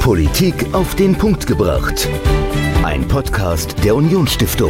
Politik auf den Punkt gebracht. Ein Podcast der Unionsstiftung.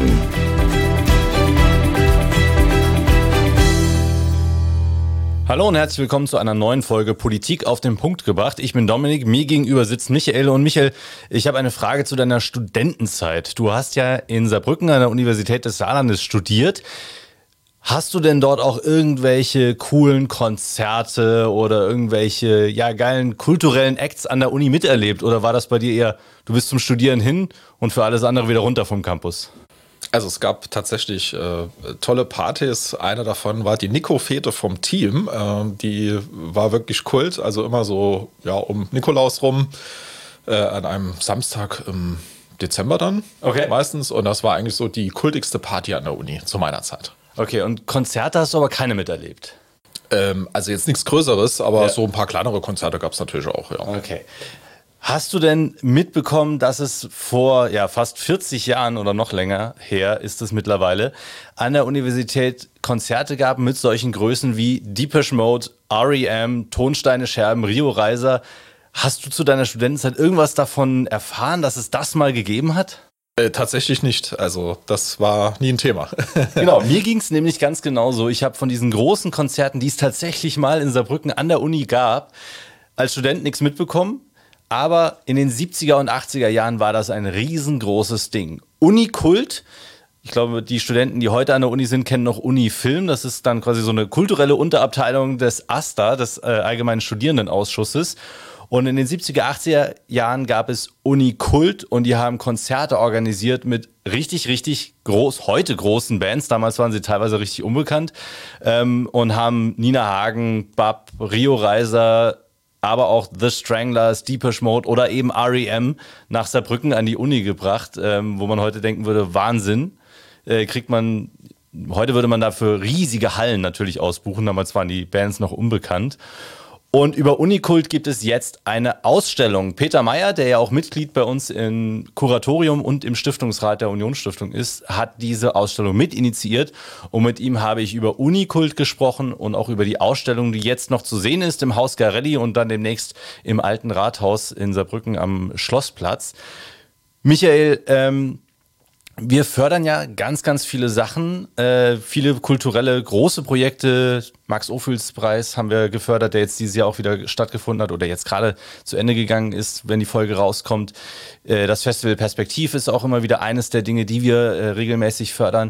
Hallo und herzlich willkommen zu einer neuen Folge Politik auf den Punkt gebracht. Ich bin Dominik, mir gegenüber sitzt Michael. Und Michael, ich habe eine Frage zu deiner Studentenzeit. Du hast ja in Saarbrücken an der Universität des Saarlandes studiert. Hast du denn dort auch irgendwelche coolen Konzerte oder irgendwelche geilen kulturellen Acts an der Uni miterlebt? Oder war das bei dir eher, du bist zum Studieren hin und für alles andere wieder runter vom Campus? Also es gab tatsächlich tolle Partys. Eine davon war die Nico-Fete vom Team. Die war wirklich Kult, also immer so um Nikolaus rum, an einem Samstag im Dezember dann meistens. Und das war eigentlich so die kultigste Party an der Uni zu meiner Zeit. Okay, und Konzerte hast du aber keine miterlebt? Also jetzt nichts Größeres, aber so ein paar kleinere Konzerte gab es natürlich auch, ja. Okay. Hast du denn mitbekommen, dass es vor fast 40 Jahren oder noch länger her ist es mittlerweile, an der Universität Konzerte gab mit solchen Größen wie Depeche Mode, R.E.M., Tonsteine Scherben, Rio Reiser? Hast du zu deiner Studentenzeit irgendwas davon erfahren, dass es das mal gegeben hat? Tatsächlich nicht. Also das war nie ein Thema. Genau, mir ging es nämlich ganz genauso. Ich habe von diesen großen Konzerten, die es tatsächlich mal in Saarbrücken an der Uni gab, als Student nichts mitbekommen. Aber in den 70er und 80er Jahren war das ein riesengroßes Ding. Unikult, ich glaube, die Studenten, die heute an der Uni sind, kennen noch Unifilm. Das ist dann quasi so eine kulturelle Unterabteilung des AStA, des Allgemeinen Studierendenausschusses. Und in den 70er, 80er Jahren gab es Unikult und die haben Konzerte organisiert mit richtig, richtig heute großen Bands. Damals waren sie teilweise richtig unbekannt und haben Nina Hagen, BAP, Rio Reiser, aber auch The Stranglers, Depeche Mode oder eben R.E.M. nach Saarbrücken an die Uni gebracht, wo man heute denken würde, Wahnsinn. Heute würde man dafür riesige Hallen natürlich ausbuchen, damals waren die Bands noch unbekannt. Und über Unikult gibt es jetzt eine Ausstellung. Peter Meyer, der ja auch Mitglied bei uns im Kuratorium und im Stiftungsrat der Unionsstiftung ist, hat diese Ausstellung mitinitiiert. Und mit ihm habe ich über Unikult gesprochen und auch über die Ausstellung, die jetzt noch zu sehen ist im Haus Garelli und dann demnächst im Alten Rathaus in Saarbrücken am Schlossplatz. Michael, wir fördern ja ganz, ganz viele Sachen, viele kulturelle große Projekte. Max-Ophüls-Preis haben wir gefördert, der jetzt dieses Jahr auch wieder stattgefunden hat oder jetzt gerade zu Ende gegangen ist, wenn die Folge rauskommt. Das Festival Perspektiv ist auch immer wieder eines der Dinge, die wir regelmäßig fördern.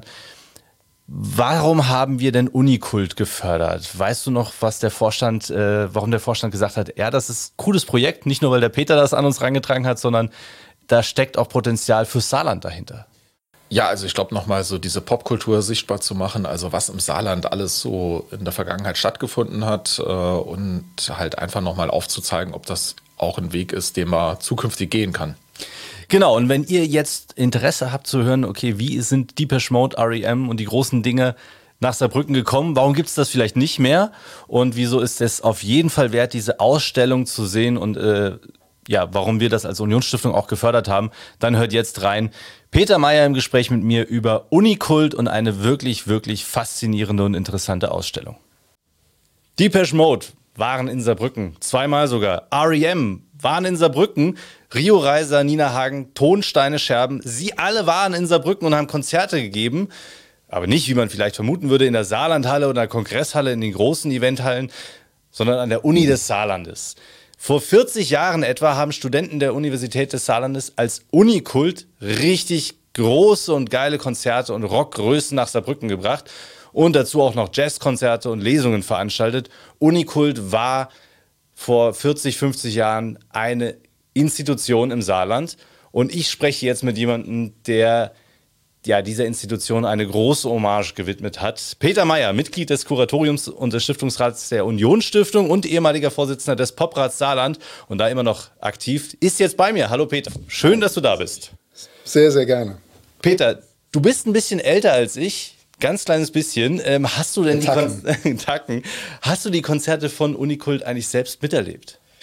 Warum haben wir denn Unikult gefördert? Weißt du noch, was warum der Vorstand gesagt hat, das ist ein cooles Projekt, nicht nur, weil der Peter das an uns reingetragen hat, sondern da steckt auch Potenzial für Saarland dahinter. Ja, also ich glaube, nochmal so diese Popkultur sichtbar zu machen, also was im Saarland alles so in der Vergangenheit stattgefunden hat und halt einfach nochmal aufzuzeigen, ob das auch ein Weg ist, den man zukünftig gehen kann. Genau, und wenn ihr jetzt Interesse habt zu hören, okay, wie sind Depeche Mode, R.E.M. und die großen Dinge nach Saarbrücken gekommen, warum gibt es das vielleicht nicht mehr und wieso ist es auf jeden Fall wert, diese Ausstellung zu sehen und warum wir das als Unionsstiftung auch gefördert haben, dann hört jetzt rein. Peter Meyer im Gespräch mit mir über Unikult und eine wirklich, wirklich faszinierende und interessante Ausstellung. Depeche Mode waren in Saarbrücken, zweimal sogar. R.E.M. waren in Saarbrücken, Rio Reiser, Nina Hagen, Tonsteine Scherben. Sie alle waren in Saarbrücken und haben Konzerte gegeben. Aber nicht, wie man vielleicht vermuten würde, in der Saarlandhalle oder der Kongresshalle, in den großen Eventhallen, sondern an der Uni des Saarlandes. Vor 40 Jahren etwa haben Studenten der Universität des Saarlandes als Unikult richtig große und geile Konzerte und Rockgrößen nach Saarbrücken gebracht und dazu auch noch Jazzkonzerte und Lesungen veranstaltet. Unikult war vor 40, 50 Jahren eine Institution im Saarland und ich spreche jetzt mit jemandem, der dieser Institution eine große Hommage gewidmet hat. Peter Meyer, Mitglied des Kuratoriums und des Stiftungsrats der Unionsstiftung und ehemaliger Vorsitzender des Poprats Saarland und da immer noch aktiv, ist jetzt bei mir. Hallo Peter, schön, dass du da bist. Sehr, sehr gerne. Peter, du bist ein bisschen älter als ich, ganz kleines bisschen. Hast du denn Hast du die Konzerte von Unikult eigentlich selbst miterlebt?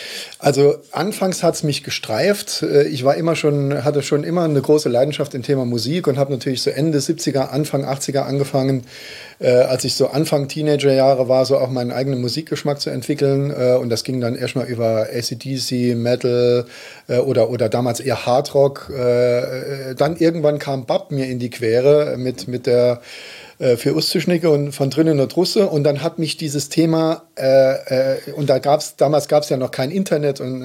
Also anfangs hat es mich gestreift. Ich hatte schon immer eine große Leidenschaft im Thema Musik und habe natürlich so Ende 70er, Anfang 80er angefangen, als ich so Anfang Teenagerjahre war, so auch meinen eigenen Musikgeschmack zu entwickeln. Und das ging dann erstmal über AC/DC, Metal oder damals eher Hardrock. Dann irgendwann kam Bab mir in die Quere mit der für Uszuschnicke und von drinnen und Russe. Und dann hat mich dieses Thema, und damals gab es ja noch kein Internet und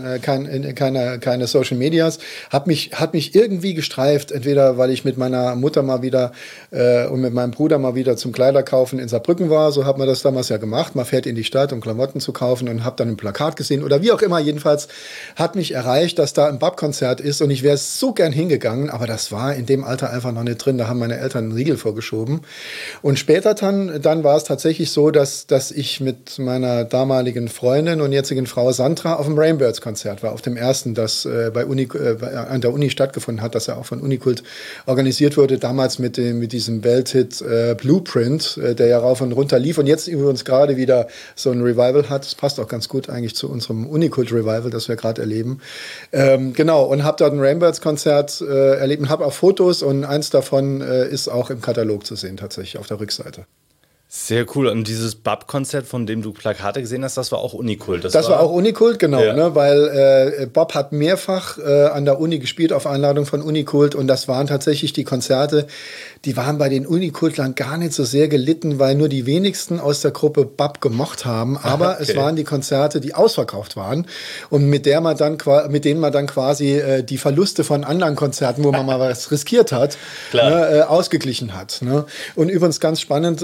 keine Social Medias, hat mich irgendwie gestreift, entweder weil ich mit meiner Mutter mal wieder und mit meinem Bruder mal wieder zum Kleiderkaufen in Saarbrücken war, so hat man das damals ja gemacht, man fährt in die Stadt, um Klamotten zu kaufen und habe dann ein Plakat gesehen oder wie auch immer, jedenfalls hat mich erreicht, dass da ein Bab-Konzert ist und ich wäre so gern hingegangen, aber das war in dem Alter einfach noch nicht drin, da haben meine Eltern einen Riegel vorgeschoben. Und später dann war es tatsächlich so, dass ich mit meiner damaligen Freundin und jetzigen Frau Sandra auf dem Rainbirds-Konzert war, auf dem ersten, das an der Uni stattgefunden hat, das ja auch von Unikult organisiert wurde, damals mit diesem Welthit Blueprint, der ja rauf und runter lief und jetzt übrigens gerade wieder so ein Revival hat. Das passt auch ganz gut eigentlich zu unserem Unikult-Revival, das wir gerade erleben. Genau, und habe dort ein Rainbirds-Konzert erlebt und habe auch Fotos und eins davon ist auch im Katalog zu sehen tatsächlich auf der Rückseite. Sehr cool. Und dieses Bab-Konzert, von dem du Plakate gesehen hast, das war auch Unikult. Das war auch Unikult, genau. Ja. Ne, weil Bob hat mehrfach an der Uni gespielt auf Einladung von Unikult und das waren tatsächlich die Konzerte, die waren bei den Unikultlern gar nicht so sehr gelitten, weil nur die wenigsten aus der Gruppe Bob gemocht haben. Aber okay. Es waren die Konzerte, die ausverkauft waren und mit denen man dann quasi die Verluste von anderen Konzerten, wo man mal was riskiert hat, ne, ausgeglichen hat. Ne? Und übrigens ganz spannend,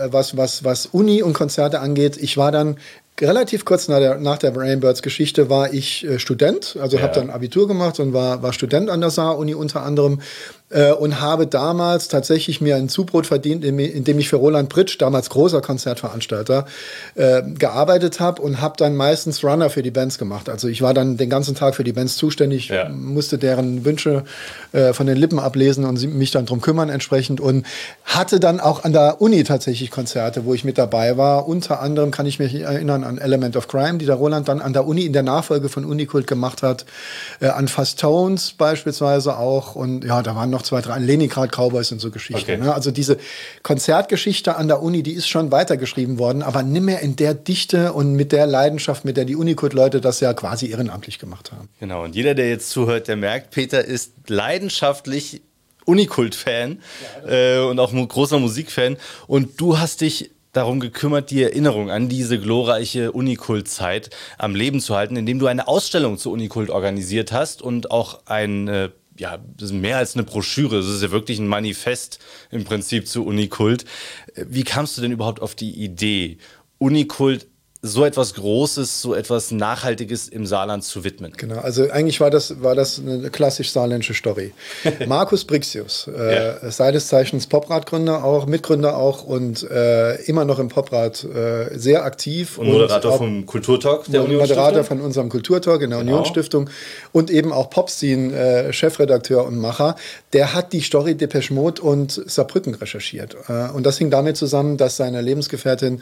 was Uni und Konzerte angeht, ich war dann relativ kurz nach der Rainbirds-Geschichte war ich Student, also habe dann Abitur gemacht und war Student an der Saar-Uni unter anderem und habe damals tatsächlich mir ein Zubrot verdient, indem ich für Roland Britsch, damals großer Konzertveranstalter, gearbeitet habe und habe dann meistens Runner für die Bands gemacht. Also ich war dann den ganzen Tag für die Bands zuständig, musste deren Wünsche von den Lippen ablesen und mich dann drum kümmern entsprechend und hatte dann auch an der Uni tatsächlich Konzerte, wo ich mit dabei war. Unter anderem kann ich mich erinnern an Element of Crime, die der Roland dann an der Uni in der Nachfolge von Unikult gemacht hat, an Fast Tones beispielsweise auch und ja, da waren noch 2, 3, Leningrad Cowboys und so Geschichten. Okay. Ne? Also diese Konzertgeschichte an der Uni, die ist schon weitergeschrieben worden, aber nimmer in der Dichte und mit der Leidenschaft, mit der die Unikult-Leute das ja quasi ehrenamtlich gemacht haben. Genau, und jeder, der jetzt zuhört, der merkt, Peter ist leidenschaftlich Unikult-Fan und auch ein großer Musikfan und du hast dich darum gekümmert, die Erinnerung an diese glorreiche Unikult-Zeit am Leben zu halten, indem du eine Ausstellung zu Unikult organisiert hast und auch das ist mehr als eine Broschüre, das ist ja wirklich ein Manifest im Prinzip zu Unikult. Wie kamst du denn überhaupt auf die Idee, Unikult so etwas Großes, so etwas Nachhaltiges im Saarland zu widmen? Genau, also eigentlich war das eine klassisch saarländische Story. Markus Brixius, seines Zeichens Poprad-Gründer auch, Mitgründer auch und immer noch im Poprad sehr aktiv. Und Moderator vom Kulturtalk der Unionsstiftung? Moderator von unserem Kulturtalk in der Unionsstiftung und eben auch Popscene, Chefredakteur und Macher. Der hat die Story Depeche Mode und Saarbrücken recherchiert. Und das hing damit zusammen, dass seine Lebensgefährtin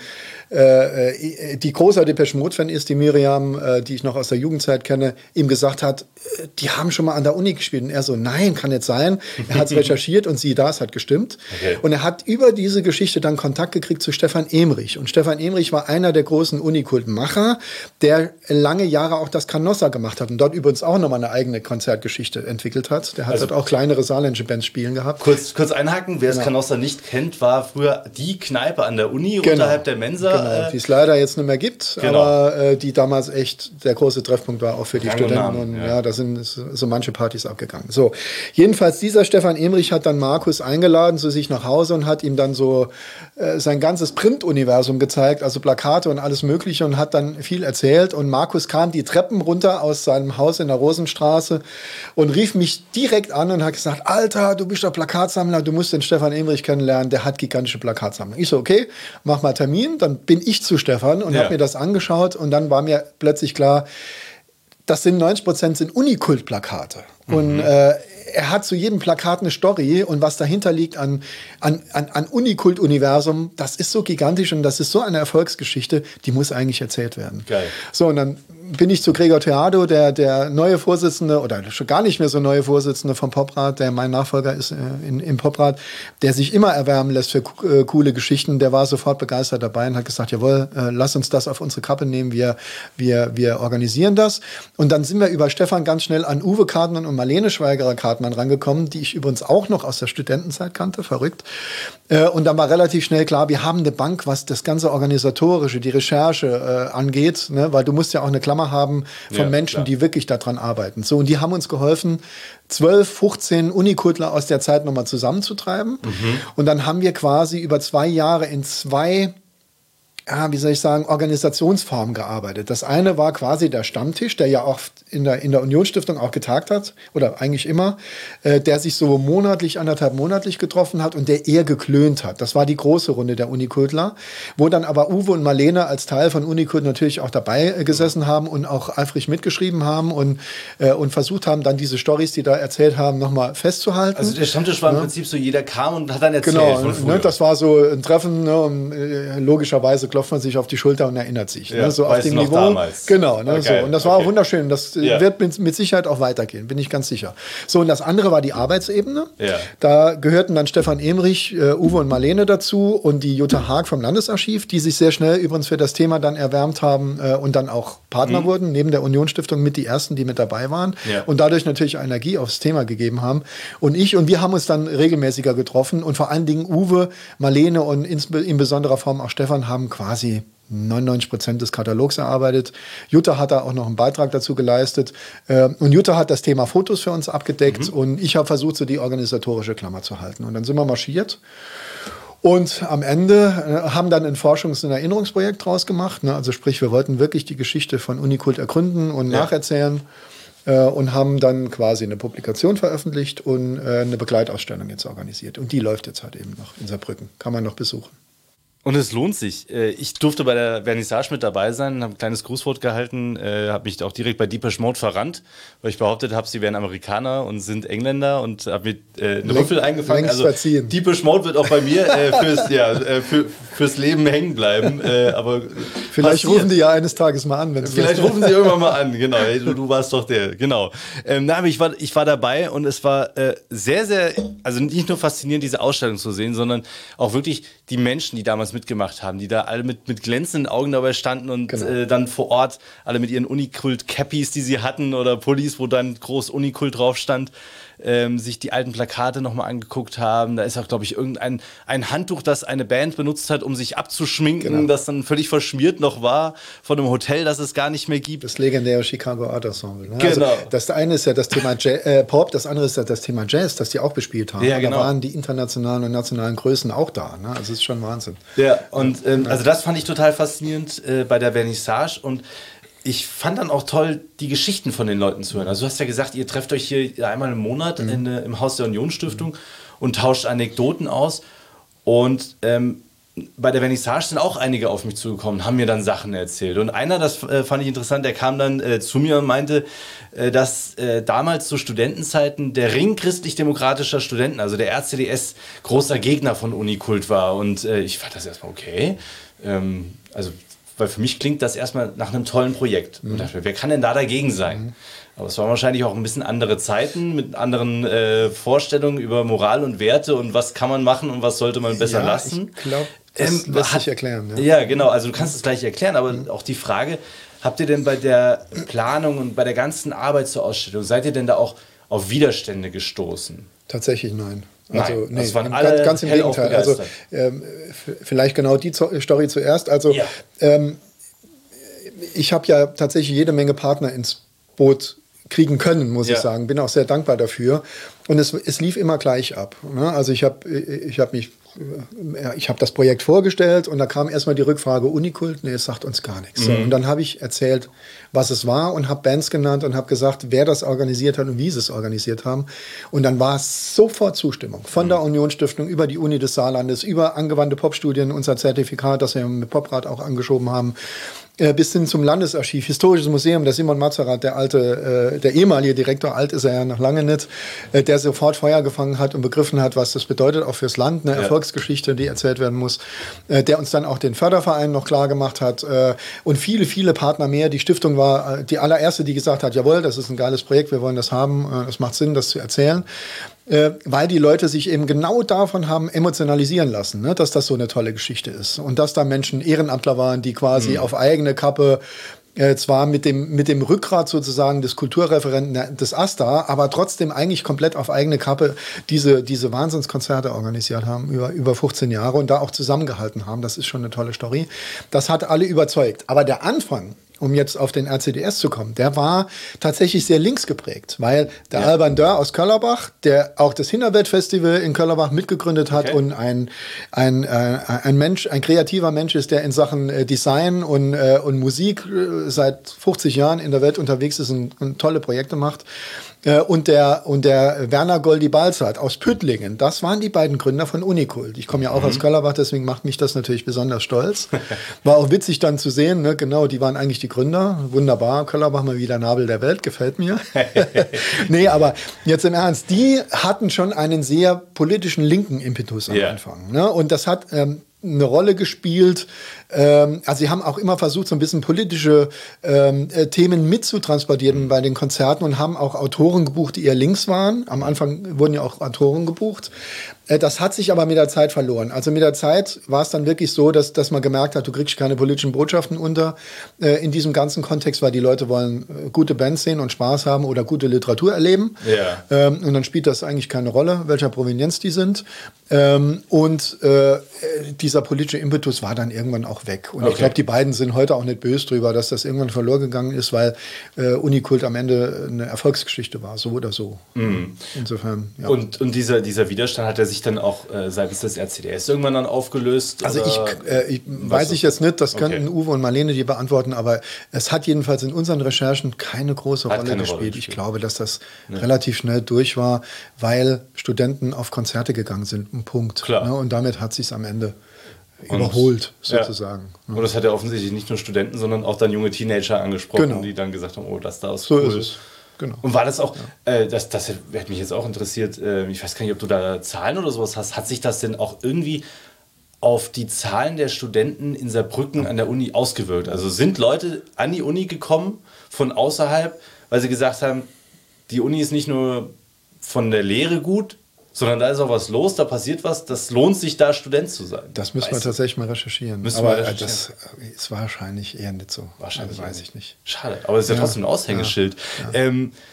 die großer Depeche Mode-Fan ist, die Miriam, die ich noch aus der Jugendzeit kenne, ihm gesagt hat, die haben schon mal an der Uni gespielt. Und er so, nein, kann nicht sein. Er hat es recherchiert und siehe da, es hat gestimmt. Okay. Und er hat über diese Geschichte dann Kontakt gekriegt zu Stefan Emrich. Und Stefan Emrich war einer der großen Unikult-Macher, der lange Jahre auch das Canossa gemacht hat und dort übrigens auch nochmal eine eigene Konzertgeschichte entwickelt hat. Der hat dort auch kleinere saarländische Bands spielen gehabt. Kurz einhaken, wer das Canossa nicht kennt, war früher die Kneipe an der Uni unterhalb der Mensa. Genau, die es leider jetzt nicht mehr gibt, aber die damals echt der große Treffpunkt war, auch für die Studenten. Und da sind so manche Partys abgegangen. So, jedenfalls dieser Stefan Emrich hat dann Markus eingeladen zu sich nach Hause und hat ihm dann so sein ganzes Print-Universum gezeigt, also Plakate und alles Mögliche und hat dann viel erzählt. Und Markus kam die Treppen runter aus seinem Haus in der Rosenstraße und rief mich direkt an und hat gesagt, Alter, du bist doch Plakatsammler, du musst den Stefan Emrich kennenlernen, der hat gigantische Plakatsammlung. Ich so, okay, mach mal Termin. Dann bin ich zu Stefan und habe mir das angeschaut und dann war mir plötzlich klar, das sind 90% sind Unikult-Plakate. Und er hat zu jedem Plakat eine Story und was dahinter liegt an Unikult-Universum, das ist so gigantisch und das ist so eine Erfolgsgeschichte, die muss eigentlich erzählt werden. Geil. So, und dann bin ich zu Gregor Theado, der neue Vorsitzende oder schon gar nicht mehr so neue Vorsitzende vom Poprat, der mein Nachfolger ist im Poprat, der sich immer erwärmen lässt für coole Geschichten. Der war sofort begeistert dabei und hat gesagt, jawohl, lass uns das auf unsere Kappe nehmen, wir organisieren das. Und dann sind wir über Stefan ganz schnell an Uwe Kartmann und Marlene Schweigerer-Kartmann rangekommen, die ich übrigens auch noch aus der Studentenzeit kannte, verrückt. Und dann war relativ schnell klar, wir haben eine Bank, was das ganze Organisatorische, die Recherche angeht, ne? Weil du musst ja auch eine Klammer haben von Menschen, klar, die wirklich daran arbeiten. So, und die haben uns geholfen, 12, 15 Unikultler aus der Zeit nochmal zusammenzutreiben. Und dann haben wir quasi über 2 Jahre in 2, wie soll ich sagen, Organisationsformen gearbeitet. Das eine war quasi der Stammtisch, der ja oft in der Unionsstiftung auch getagt hat, oder eigentlich immer, der sich so monatlich, 1,5 monatlich getroffen hat und der eher geklönt hat. Das war die große Runde der Unikultler, wo dann aber Uwe und Marlene als Teil von Unikult natürlich auch dabei gesessen haben und auch eifrig mitgeschrieben haben und versucht haben, dann diese Storys, die da erzählt haben, nochmal festzuhalten. Also der Stammtisch war im Prinzip so, jeder kam und hat dann erzählt. Genau, von früher. Ne, das war so ein Treffen, ne, und logischerweise klopft man sich auf die Schulter und erinnert sich. Ja, ne, so auf dem Niveau. Damals. Genau, ne, okay, so. Und das war auch wunderschön. Das wird mit Sicherheit auch weitergehen, bin ich ganz sicher. So, und das andere war die Arbeitsebene. Ja. Da gehörten dann Stefan Emrich, Uwe und Marlene dazu und die Jutta Haag vom Landesarchiv, die sich sehr schnell übrigens für das Thema dann erwärmt haben und dann auch Partner wurden, neben der Unionsstiftung mit die ersten, die mit dabei waren und dadurch natürlich Energie aufs Thema gegeben haben. Und wir haben uns dann regelmäßiger getroffen und vor allen Dingen Uwe, Marlene und in besonderer Form auch Stefan haben quasi 99% des Katalogs erarbeitet. Jutta hat da auch noch einen Beitrag dazu geleistet. Und Jutta hat das Thema Fotos für uns abgedeckt und ich habe versucht, so die organisatorische Klammer zu halten. Und dann sind wir marschiert. Und am Ende haben dann ein Forschungs- und Erinnerungsprojekt draus gemacht. Ne? Also sprich, wir wollten wirklich die Geschichte von Unikult ergründen und nacherzählen. Und haben dann quasi eine Publikation veröffentlicht und eine Begleitausstellung jetzt organisiert. Und die läuft jetzt halt eben noch in Saarbrücken. Kann man noch besuchen. Und es lohnt sich. Ich durfte bei der Vernissage mit dabei sein, habe ein kleines Grußwort gehalten, habe mich auch direkt bei Depeche Mode verrannt, weil ich behauptet habe, sie wären Amerikaner und sind Engländer und habe mir einen Rüffel eingefangen. Also Depeche Mode wird auch bei mir fürs Leben hängen bleiben. Aber vielleicht rufen die ja eines Tages mal an. Vielleicht rufen sie irgendwann mal an, genau. Hey, du warst doch der, genau. Aber ich war dabei und es war sehr, sehr, also nicht nur faszinierend, diese Ausstellung zu sehen, sondern auch wirklich die Menschen, die damals mitgemacht haben, die da alle mit glänzenden Augen dabei standen und dann vor Ort alle mit ihren Unikult-Cappies, die sie hatten oder Pullis, wo dann groß Unikult drauf stand, sich die alten Plakate nochmal angeguckt haben. Da ist auch, glaube ich, ein Handtuch, das eine Band benutzt hat, um sich abzuschminken, das dann völlig verschmiert noch war von einem Hotel, das es gar nicht mehr gibt. Das legendäre Chicago Art Ensemble. Ne? Genau. Also das eine ist ja das Thema Pop, das andere ist ja das Thema Jazz, das die auch bespielt haben. Ja, genau. Da waren die internationalen und nationalen Größen auch da. Ne? Also es ist schon Wahnsinn. Ja, und also das fand ich total faszinierend bei der Vernissage und ich fand dann auch toll, die Geschichten von den Leuten zu hören. Also du hast ja gesagt, ihr trefft euch hier einmal im Monat im Haus der Unionsstiftung und tauscht Anekdoten aus. Und bei der Vernissage sind auch einige auf mich zugekommen, haben mir dann Sachen erzählt. Und einer, das fand ich interessant, der kam dann zu mir und meinte, dass damals zu Studentenzeiten der Ring christlich-demokratischer Studenten, also der RCDS, großer Gegner von Unikult war. Und ich fand das erstmal okay. Weil für mich klingt das erstmal nach einem tollen Projekt. Und dachte, wer kann denn da dagegen sein? Aber es waren wahrscheinlich auch ein bisschen andere Zeiten mit anderen Vorstellungen über Moral und Werte und was kann man machen und was sollte man besser lassen. Ich glaube, das lässt sich erklären. Ja, genau. Also du kannst es gleich erklären, aber auch die Frage, habt ihr denn bei der Planung und bei der ganzen Arbeit zur Ausstellung, seid ihr denn da auch auf Widerstände gestoßen? Tatsächlich nein. Also, nee, das waren alle ganz im Gegenteil. Also vielleicht genau die Story zuerst. Also ich habe ja tatsächlich jede Menge Partner ins Boot kriegen können, muss ich sagen. Bin auch sehr dankbar dafür. Und es lief immer gleich ab. Ne? Also ich habe das Projekt vorgestellt und da kam erstmal die Rückfrage Unikult, nee, es sagt uns gar nichts. So, und dann habe ich erzählt, was es war und habe Bands genannt und habe gesagt, wer das organisiert hat und wie sie es organisiert haben. Und dann war es sofort Zustimmung. Von der Unionsstiftung über die Uni des Saarlandes, über angewandte Popstudien, unser Zertifikat, das wir mit Poprat auch angeschoben haben. bis hin zum Landesarchiv, Historisches Museum, der Simon Mazerat, der ehemalige Direktor, alt ist er ja noch lange nicht, der sofort Feuer gefangen hat und begriffen hat, was das bedeutet, auch fürs Land, eine Erfolgsgeschichte, die erzählt werden muss, der uns dann auch den Förderverein noch klar gemacht hat und viele, viele Partner mehr. Die Stiftung war die allererste, die gesagt hat, jawohl, das ist ein geiles Projekt, wir wollen das haben, es macht Sinn, das zu erzählen. Weil die Leute sich eben genau davon haben emotionalisieren lassen, ne, dass das so eine tolle Geschichte ist. Und dass da Menschen Ehrenamtler waren, die quasi auf eigene Kappe zwar mit dem Rückgrat sozusagen des Kulturreferenten des AStA, aber trotzdem eigentlich komplett auf eigene Kappe diese Wahnsinnskonzerte organisiert haben, über 15 Jahre und da auch zusammengehalten haben. Das ist schon eine tolle Story. Das hat alle überzeugt. Aber der Anfang, um jetzt auf den RCDS zu kommen, der war tatsächlich sehr links geprägt, weil der Alban Dörr aus Köllerbach, der auch das Hinterwelt-Festival in Köllerbach mitgegründet hat und ein kreativer Mensch ist, der in Sachen Design und Musik seit 50 Jahren in der Welt unterwegs ist und tolle Projekte macht. Und der Werner Goldi-Balzert aus Püttlingen, das waren die beiden Gründer von Unikult. Ich komme ja auch aus Köllerbach, deswegen macht mich das natürlich besonders stolz. War auch witzig dann zu sehen, ne? Genau, die waren eigentlich die Gründer. Wunderbar, Köllerbach mal wieder Nabel der Welt, gefällt mir. Nee, aber jetzt im Ernst, die hatten schon einen sehr politischen linken Impetus am Anfang. Ne? Und das hat eine Rolle gespielt. Also sie haben auch immer versucht, so ein bisschen politische Themen mitzutransportieren bei den Konzerten und haben auch Autoren gebucht, die eher links waren. Am Anfang wurden ja auch Autoren gebucht. Das hat sich aber mit der Zeit verloren. Also mit der Zeit war es dann wirklich so, dass man gemerkt hat, du kriegst keine politischen Botschaften unter in diesem ganzen Kontext, weil die Leute wollen gute Bands sehen und Spaß haben oder gute Literatur erleben. Ja. Und dann spielt das eigentlich keine Rolle, welcher Provenienz die sind. Dieser politische Impetus war dann irgendwann auch weg. Und ich glaube, die beiden sind heute auch nicht böse drüber, dass das irgendwann verloren gegangen ist, weil Unikult am Ende eine Erfolgsgeschichte war, so oder so. Insofern, ja. Und dieser Widerstand hat er sich dann auch seitens des RCDS irgendwann dann aufgelöst? Also ich weiß ich jetzt nicht, das könnten Uwe und Marlene die beantworten, aber es hat jedenfalls in unseren Recherchen keine große Rolle gespielt. Ich glaube, dass das relativ schnell durch war, weil Studenten auf Konzerte gegangen sind, ein Punkt. Klar. Ne? Und damit hat sich es am Ende überholt, sozusagen. Ja. Und das hat ja offensichtlich nicht nur Studenten, sondern auch dann junge Teenager angesprochen, die dann gesagt haben, oh, das da ist cool. So ist es. Genau. Und war das auch, das hätte mich jetzt auch interessiert, ich weiß gar nicht, ob du da Zahlen oder sowas hast, hat sich das denn auch irgendwie auf die Zahlen der Studenten in Saarbrücken an der Uni ausgewirkt? Also sind Leute an die Uni gekommen von außerhalb, weil sie gesagt haben, die Uni ist nicht nur von der Lehre gut, sondern da ist auch was los, da passiert was, das lohnt sich, da Student zu sein. Das müssen wir tatsächlich mal recherchieren. Aber das ist wahrscheinlich eher nicht so. Wahrscheinlich weiß ich nicht. Schade, aber es ist ja trotzdem ein Aushängeschild. Ja.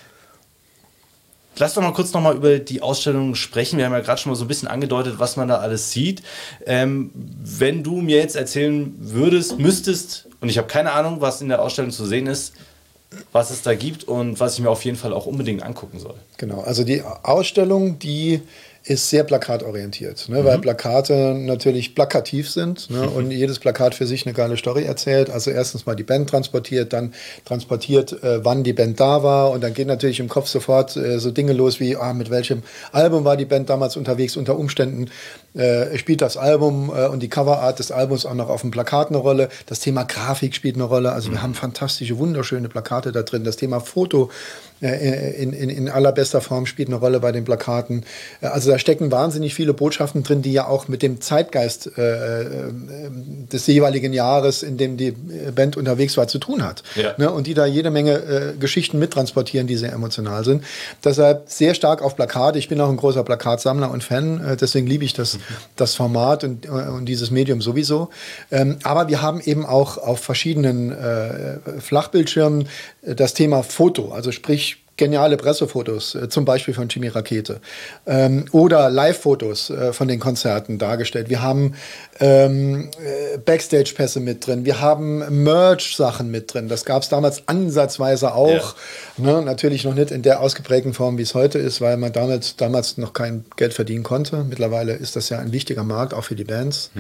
Lass doch mal kurz noch mal über die Ausstellung sprechen. Wir haben ja gerade schon mal so ein bisschen angedeutet, was man da alles sieht. Wenn du mir jetzt erzählen müsstest, und ich habe keine Ahnung, was in der Ausstellung zu sehen ist, was es da gibt und was ich mir auf jeden Fall auch unbedingt angucken soll. Genau, also die Ausstellung, die ist sehr plakatorientiert, ne, weil Plakate natürlich plakativ sind, ne, und jedes Plakat für sich eine geile Story erzählt. Also erstens mal die Band transportiert, dann transportiert, wann die Band da war, und dann geht natürlich im Kopf sofort so Dinge los wie, mit welchem Album war die Band damals unterwegs, unter Umständen spielt das Album und die Coverart des Albums auch noch auf dem Plakat eine Rolle. Das Thema Grafik spielt eine Rolle. Also wir haben fantastische, wunderschöne Plakate da drin. Das Thema Foto in allerbester Form spielt eine Rolle bei den Plakaten. Also da stecken wahnsinnig viele Botschaften drin, die ja auch mit dem Zeitgeist des jeweiligen Jahres, in dem die Band unterwegs war, zu tun hat. Ja. Ne? Und die da jede Menge Geschichten mittransportieren, die sehr emotional sind. Deshalb sehr stark auf Plakate. Ich bin auch ein großer Plakatsammler und Fan, deswegen liebe ich das Format und dieses Medium sowieso. Aber wir haben eben auch auf verschiedenen Flachbildschirmen das Thema Foto, also sprich geniale Pressefotos, zum Beispiel von Jimmy Rakete, oder Live-Fotos von den Konzerten dargestellt. Wir haben Backstage-Pässe mit drin, wir haben Merch-Sachen mit drin. Das gab es damals ansatzweise auch, ne? Natürlich noch nicht in der ausgeprägten Form, wie es heute ist, weil man damals noch kein Geld verdienen konnte. Mittlerweile ist das ja ein wichtiger Markt, auch für die Bands.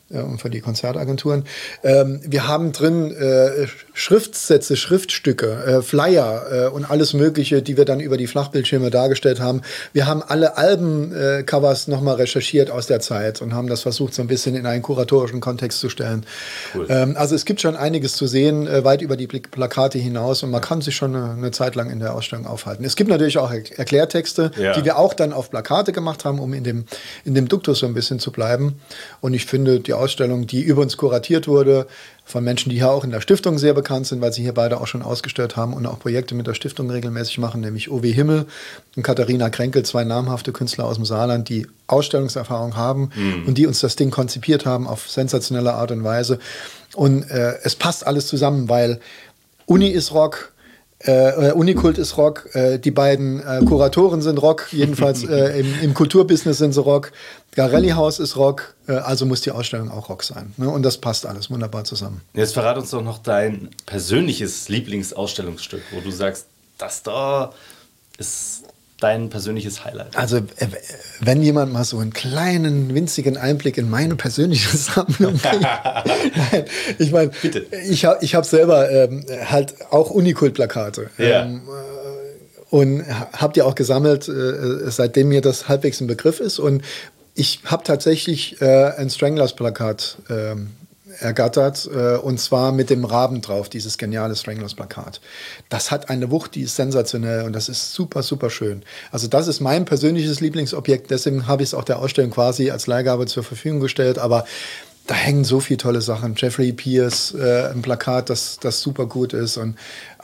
und für die Konzertagenturen. Wir haben drin Schriftsätze, Schriftstücke, Flyer und alles Mögliche, die wir dann über die Flachbildschirme dargestellt haben. Wir haben alle Albencovers nochmal recherchiert aus der Zeit und haben das versucht, so ein bisschen in einen kuratorischen Kontext zu stellen. Cool. Also es gibt schon einiges zu sehen, weit über die Plakate hinaus, und man kann sich schon eine Zeit lang in der Ausstellung aufhalten. Es gibt natürlich auch Erklärtexte, die wir auch dann auf Plakate gemacht haben, um in dem Duktus so ein bisschen zu bleiben. Und ich finde, die Ausstellung, die übrigens kuratiert wurde von Menschen, die hier auch in der Stiftung sehr bekannt sind, weil sie hier beide auch schon ausgestellt haben und auch Projekte mit der Stiftung regelmäßig machen, nämlich O.W. Himmel und Katharina Kränkel, 2 namhafte Künstler aus dem Saarland, die Ausstellungserfahrung haben und die uns das Ding konzipiert haben auf sensationelle Art und Weise. Und es passt alles zusammen, weil Uni ist Rock, Unikult ist Rock, die beiden Kuratoren sind Rock, jedenfalls im Kulturbusiness sind sie Rock, Garelli Haus ist Rock, also muss die Ausstellung auch Rock sein. Ne? Und das passt alles wunderbar zusammen. Jetzt verrat uns doch noch dein persönliches Lieblingsausstellungsstück, wo du sagst, das da ist dein persönliches Highlight. Also wenn jemand mal so einen kleinen, winzigen Einblick in meine persönliche Sammlung kriegt. Nein, ich meine, ich hab selber halt auch Unikult-Plakate. Ja. Und habe die auch gesammelt, seitdem mir das halbwegs ein Begriff ist. Und ich habe tatsächlich ein Stranglers-Plakat ergattert, und zwar mit dem Raben drauf, dieses geniale Stranglers-Plakat. Das hat eine Wucht, die ist sensationell, und das ist super, super schön. Also das ist mein persönliches Lieblingsobjekt, deswegen habe ich es auch der Ausstellung quasi als Leihgabe zur Verfügung gestellt, aber da hängen so viele tolle Sachen. Jeffrey Pierce, ein Plakat, das super gut ist, und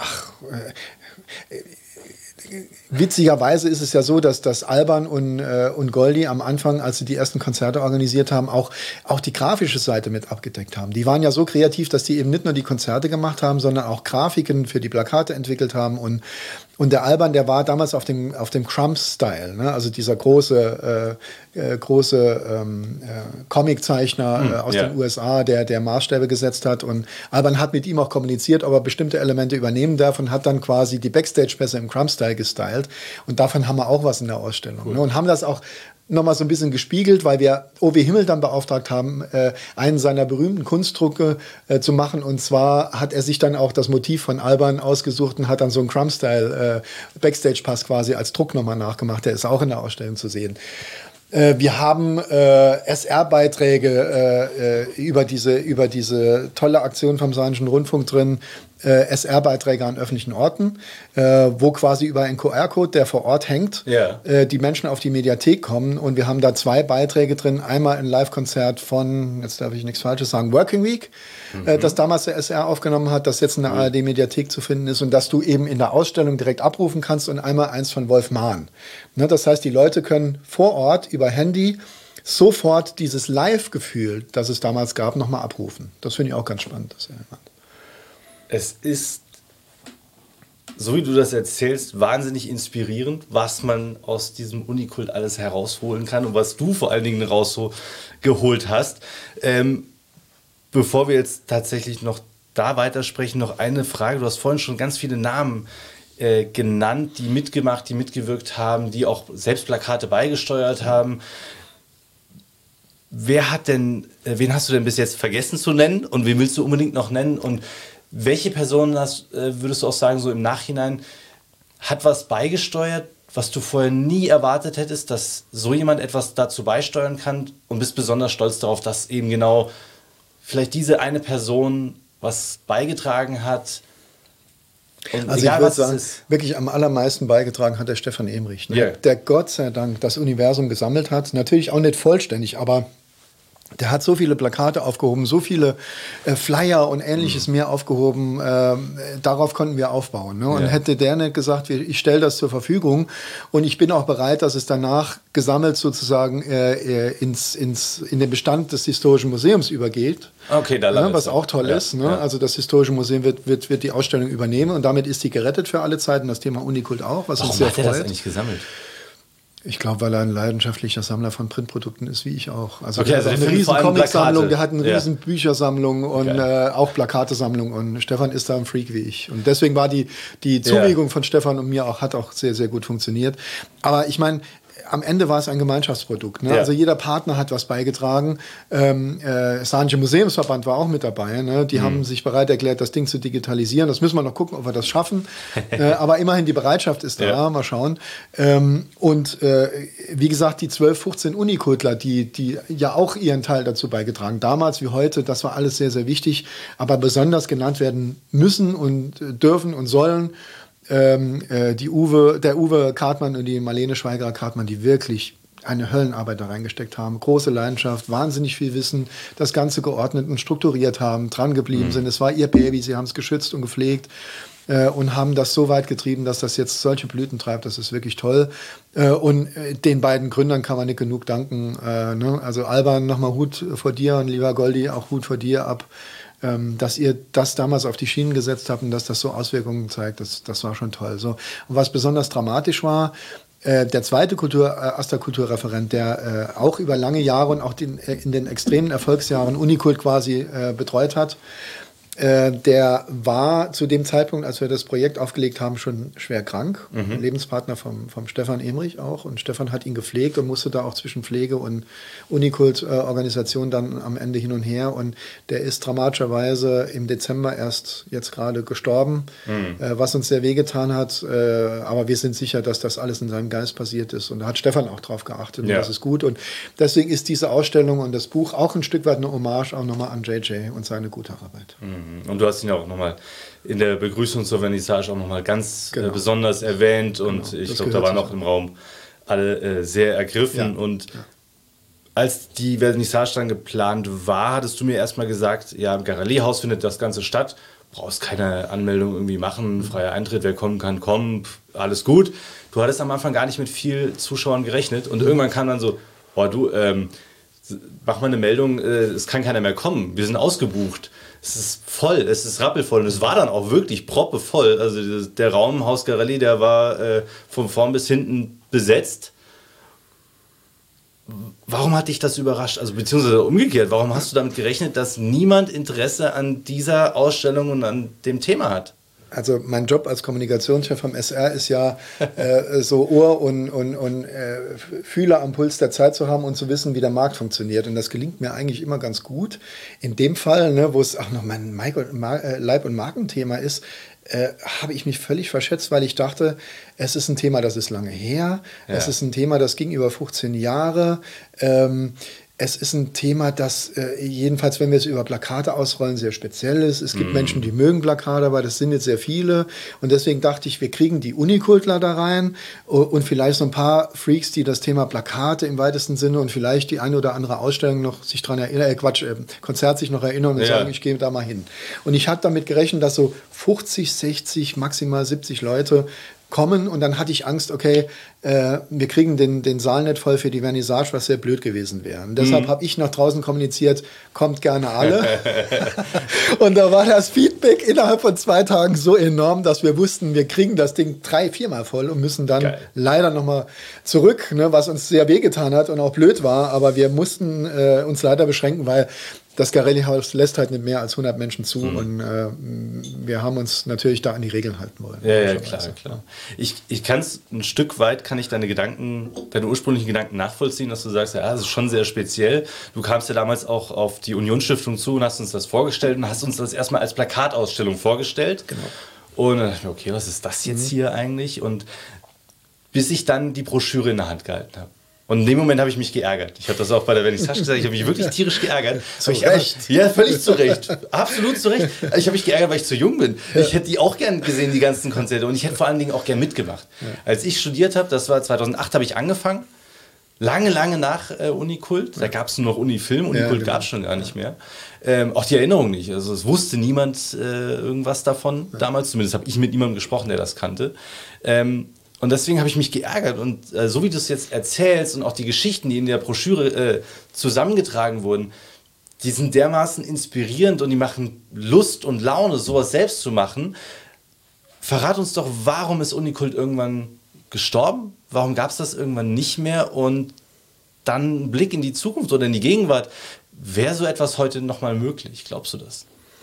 witzigerweise ist es ja so, dass Alban und Goldi am Anfang, als sie die ersten Konzerte organisiert haben, auch die grafische Seite mit abgedeckt haben. Die waren ja so kreativ, dass die eben nicht nur die Konzerte gemacht haben, sondern auch Grafiken für die Plakate entwickelt haben. Und der Alban, der war damals auf dem Crumb-Style, ne? Also dieser große Comiczeichner aus den USA, der Maßstäbe gesetzt hat. Und Alban hat mit ihm auch kommuniziert, ob er bestimmte Elemente übernehmen darf, und hat dann quasi die Backstage-Pässe im Crumb-Style gestylt. Und davon haben wir auch was in der Ausstellung. Cool. Ne? Und haben das auch nochmal so ein bisschen gespiegelt, weil wir O.W. Himmel dann beauftragt haben, einen seiner berühmten Kunstdrucke zu machen. Und zwar hat er sich dann auch das Motiv von Alban ausgesucht und hat dann so einen Crumb-Style Backstage-Pass quasi als Druck nochmal nachgemacht. Der ist auch in der Ausstellung zu sehen. Wir haben SR-Beiträge über diese tolle Aktion vom Saarländischen Rundfunk drin, SR-Beiträge an öffentlichen Orten, wo quasi über einen QR-Code, der vor Ort hängt, die Menschen auf die Mediathek kommen. Und wir haben da 2 Beiträge drin. Einmal ein Live-Konzert von, jetzt darf ich nichts Falsches sagen, Working Week, das damals der SR aufgenommen hat, das jetzt in der ARD-Mediathek zu finden ist und das du eben in der Ausstellung direkt abrufen kannst, und einmal eins von Wolf Mahn. Ne, das heißt, die Leute können vor Ort über Handy sofort dieses Live-Gefühl, das es damals gab, nochmal abrufen. Das finde ich auch ganz spannend. Es ist, so wie du das erzählst, wahnsinnig inspirierend, was man aus diesem Unikult alles herausholen kann und was du vor allen Dingen rausgeholt hast. Bevor wir jetzt tatsächlich noch da weitersprechen, noch eine Frage. Du hast vorhin schon ganz viele Namen genannt, die mitgemacht, die mitgewirkt haben, die auch selbst Plakate beigesteuert haben. Wen hast du denn bis jetzt vergessen zu nennen und wen willst du unbedingt noch nennen? Und welche Person würdest du auch sagen, so im Nachhinein, hat was beigesteuert, was du vorher nie erwartet hättest, dass so jemand etwas dazu beisteuern kann, und bist besonders stolz darauf, dass eben genau vielleicht diese eine Person was beigetragen hat? Und also egal, ich würde sagen, wirklich am allermeisten beigetragen hat der Stefan Emrich, ne? Der Gott sei Dank das Universum gesammelt hat. Natürlich auch nicht vollständig, aber der hat so viele Plakate aufgehoben, so viele Flyer und Ähnliches mehr aufgehoben. Darauf konnten wir aufbauen. Ne? Und hätte der nicht gesagt, ich stelle das zur Verfügung und ich bin auch bereit, dass es danach gesammelt sozusagen in den Bestand des Historischen Museums übergeht. Okay, da ne? Was auch toll ist. Ne? Ja. Also das Historische Museum wird die Ausstellung übernehmen und damit ist die gerettet für alle Zeiten. Das Thema Unikult auch, was uns sehr freut. Warum hat er das eigentlich gesammelt? Ich glaube, weil er ein leidenschaftlicher Sammler von Printprodukten ist, wie ich auch. Also okay, der hat eine riesen Comicsammlung, der hat eine riesen Büchersammlung und auch Plakatesammlung. Und Stefan ist da ein Freak wie ich. Und deswegen war die Zuwägung von Stefan und mir hat auch sehr, sehr gut funktioniert. Aber ich meine, am Ende war es ein Gemeinschaftsprodukt. Ne? Ja. Also jeder Partner hat was beigetragen. Saarländische Museumsverband war auch mit dabei. Ne? Die haben sich bereit erklärt, das Ding zu digitalisieren. Das müssen wir noch gucken, ob wir das schaffen. Aber immerhin die Bereitschaft ist da. Ja. Mal schauen. Wie gesagt, die 12, 15 Unikultler, die ja auch ihren Teil dazu beigetragen. Damals wie heute, das war alles sehr, sehr wichtig. Aber besonders genannt werden müssen und dürfen und sollen der Uwe Kartmann und die Marlene Schweigerer-Kartmann, die wirklich eine Höllenarbeit da reingesteckt haben. Große Leidenschaft, wahnsinnig viel Wissen, das Ganze geordnet und strukturiert haben, dran geblieben sind. Es war ihr Baby, sie haben es geschützt und gepflegt und haben das so weit getrieben, dass das jetzt solche Blüten treibt. Das ist wirklich toll. Und den beiden Gründern kann man nicht genug danken. Ne? Also Alban, nochmal Hut vor dir und lieber Goldi, auch Hut vor dir ab. Dass ihr das damals auf die Schienen gesetzt habt und dass das so Auswirkungen zeigt, das war schon toll. So. Und was besonders dramatisch war, der zweite AStA-Kulturreferent, der auch über lange Jahre und auch in den extremen Erfolgsjahren Unikult quasi betreut hat, der war zu dem Zeitpunkt, als wir das Projekt aufgelegt haben, schon schwer krank. Lebenspartner vom Stefan Emrich auch. Und Stefan hat ihn gepflegt und musste da auch zwischen Pflege und Unikult-Organisation dann am Ende hin und her. Und der ist dramatischerweise im Dezember erst jetzt gerade gestorben, was uns sehr wehgetan hat. Aber wir sind sicher, dass das alles in seinem Geist passiert ist. Und da hat Stefan auch drauf geachtet. Und das ist gut. Und deswegen ist diese Ausstellung und das Buch auch ein Stück weit eine Hommage auch nochmal an JJ und seine gute Arbeit. Und du hast ihn ja auch nochmal in der Begrüßung zur Vernissage auch nochmal ganz besonders erwähnt. Und ich glaube, da waren auch im Raum alle sehr ergriffen. Und als die Vernissage dann geplant war, hattest du mir erstmal gesagt, ja, im Garelli-Haus findet das Ganze statt. Brauchst keine Anmeldung irgendwie machen, freier Eintritt, wer kommen kann, kommen, alles gut. Du hattest am Anfang gar nicht mit viel Zuschauern gerechnet. Und irgendwann kam dann so, oh du, mach mal eine Meldung, es kann keiner mehr kommen, wir sind ausgebucht. Es ist voll, es ist rappelvoll und es war dann auch wirklich proppevoll. Also der Raum Haus Garelli, der war von vorn bis hinten besetzt. Warum hat dich das überrascht? Also beziehungsweise umgekehrt, warum hast du damit gerechnet, dass niemand Interesse an dieser Ausstellung und an dem Thema hat? Also mein Job als Kommunikationschef vom SR ist ja so Ohr und Fühler am Puls der Zeit zu haben und zu wissen, wie der Markt funktioniert. Und das gelingt mir eigentlich immer ganz gut. In dem Fall, ne, wo es auch noch mein Leib- und Markenthema ist, habe ich mich völlig verschätzt, weil ich dachte, es ist ein Thema, das ist lange her. Ja. Es ist ein Thema, das ging über 15 Jahre. Es ist ein Thema, das jedenfalls, wenn wir es über Plakate ausrollen, sehr speziell ist. Es gibt Menschen, die mögen Plakate, aber das sind jetzt sehr viele. Und deswegen dachte ich, wir kriegen die Unikultler da rein und vielleicht so ein paar Freaks, die das Thema Plakate im weitesten Sinne und vielleicht die eine oder andere Ausstellung noch sich dran erinnern, Konzert sich noch erinnern und sagen, ich gehe da mal hin. Und ich habe damit gerechnet, dass so 50, 60, maximal 70 Leute kommen und dann hatte ich Angst, okay, wir kriegen den Saal nicht voll für die Vernissage, was sehr blöd gewesen wäre. Und deshalb habe ich nach draußen kommuniziert, kommt gerne alle. Und da war das Feedback innerhalb von 2 Tagen so enorm, dass wir wussten, wir kriegen das Ding 3-4 Mal voll und müssen dann leider nochmal zurück, ne, was uns sehr wehgetan hat und auch blöd war, aber wir mussten uns leider beschränken, weil das Garelli-Haus lässt halt nicht mehr als 100 Menschen zu und wir haben uns natürlich da an die Regeln halten wollen. Ja, klar. Ich kann es ein Stück weit, kann ich deine ursprünglichen Gedanken nachvollziehen, dass du sagst, ja, das ist schon sehr speziell. Du kamst ja damals auch auf die Unionsstiftung zu und hast uns das vorgestellt und hast uns das erstmal als Plakatausstellung vorgestellt. Genau. Und dann dachte ich mir, okay, was ist das jetzt hier eigentlich? Und bis ich dann die Broschüre in der Hand gehalten habe. Und in dem Moment habe ich mich geärgert. Ich habe das auch bei der Vernissage gesagt, ich habe mich wirklich tierisch geärgert. Zu Recht. Ja, völlig zu Recht. Absolut zu Recht. Ich habe mich geärgert, weil ich zu jung bin. Ich hätte die auch gern gesehen, die ganzen Konzerte. Und ich hätte vor allen Dingen auch gern mitgemacht. Ja. Als ich studiert habe, das war 2008, habe ich angefangen. Lange nach Unikult. Da gab es nur noch Unifilm. Unikult gab es schon gar nicht mehr. Auch die Erinnerung nicht. Also es wusste niemand irgendwas davon damals. Zumindest habe ich mit niemandem gesprochen, der das kannte. Und deswegen habe ich mich geärgert. Und so wie du es jetzt erzählst und auch die Geschichten, die in der Broschüre zusammengetragen wurden, die sind dermaßen inspirierend und die machen Lust und Laune, sowas selbst zu machen. Verrat uns doch, warum ist Unikult irgendwann gestorben? Warum gab es das irgendwann nicht mehr? Und dann ein Blick in die Zukunft oder in die Gegenwart. Wäre so etwas heute nochmal möglich? Glaubst du das?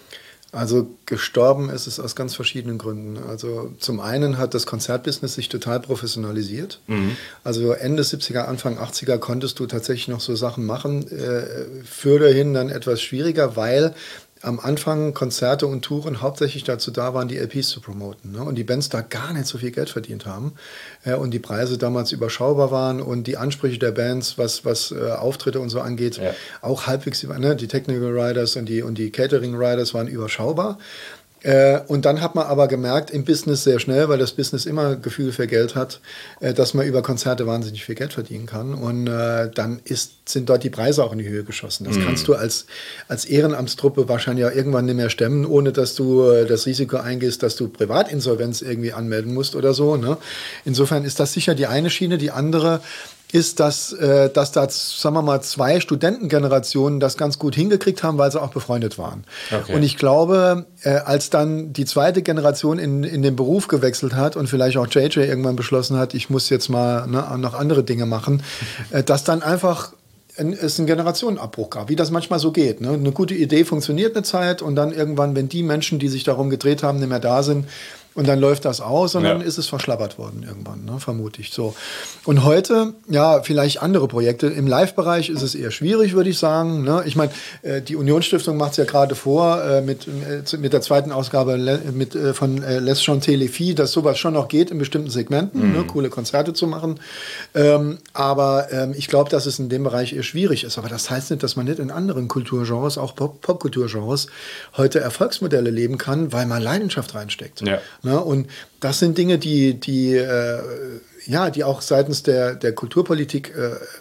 Also gestorben ist es aus ganz verschiedenen Gründen. Also zum einen hat das Konzertbusiness sich total professionalisiert. Also Ende 70er, Anfang 80er konntest du tatsächlich noch so Sachen machen. Fürderhin dann etwas schwieriger, weil am Anfang Konzerte und Touren hauptsächlich dazu da waren, die LPs zu promoten. Ne? Und die Bands da gar nicht so viel Geld verdient haben. Und die Preise damals überschaubar waren und die Ansprüche der Bands, was Auftritte und so angeht, auch halbwegs, ne? Die Technical Riders und die Catering Riders waren überschaubar. Und dann hat man aber gemerkt im Business sehr schnell, weil das Business immer Gefühl für Geld hat, dass man über Konzerte wahnsinnig viel Geld verdienen kann. Und dann sind dort die Preise auch in die Höhe geschossen. Das kannst du als Ehrenamtstruppe wahrscheinlich auch irgendwann nicht mehr stemmen, ohne dass du das Risiko eingehst, dass du Privatinsolvenz irgendwie anmelden musst oder so. Ne? Insofern ist das sicher die eine Schiene. Die andere ist, dass da, sagen wir mal, 2 Studentengenerationen das ganz gut hingekriegt haben, weil sie auch befreundet waren. Okay. Und ich glaube, als dann die zweite Generation in den Beruf gewechselt hat und vielleicht auch JJ irgendwann beschlossen hat, ich muss jetzt mal noch andere Dinge machen, dass dann einfach es einen Generationenabbruch gab, wie das manchmal so geht. Ne? Eine gute Idee funktioniert eine Zeit und dann irgendwann, wenn die Menschen, die sich darum gedreht haben, nicht mehr da sind, und dann läuft das aus und dann ist es verschlabbert worden irgendwann, ne, vermute ich so. Und heute, ja, vielleicht andere Projekte. Im Live-Bereich ist es eher schwierig, würde ich sagen. Ne? Ich meine, die Union-Stiftung macht es ja gerade vor, mit der zweiten Ausgabe von Les Chanter les Filles, dass sowas schon noch geht in bestimmten Segmenten, ne, coole Konzerte zu machen. Aber ich glaube, dass es in dem Bereich eher schwierig ist. Aber das heißt nicht, dass man nicht in anderen Kulturgenres, auch Popkulturgenres, heute Erfolgsmodelle leben kann, weil man Leidenschaft reinsteckt. Ja. Ne? Und das sind Dinge, die auch seitens der Kulturpolitik,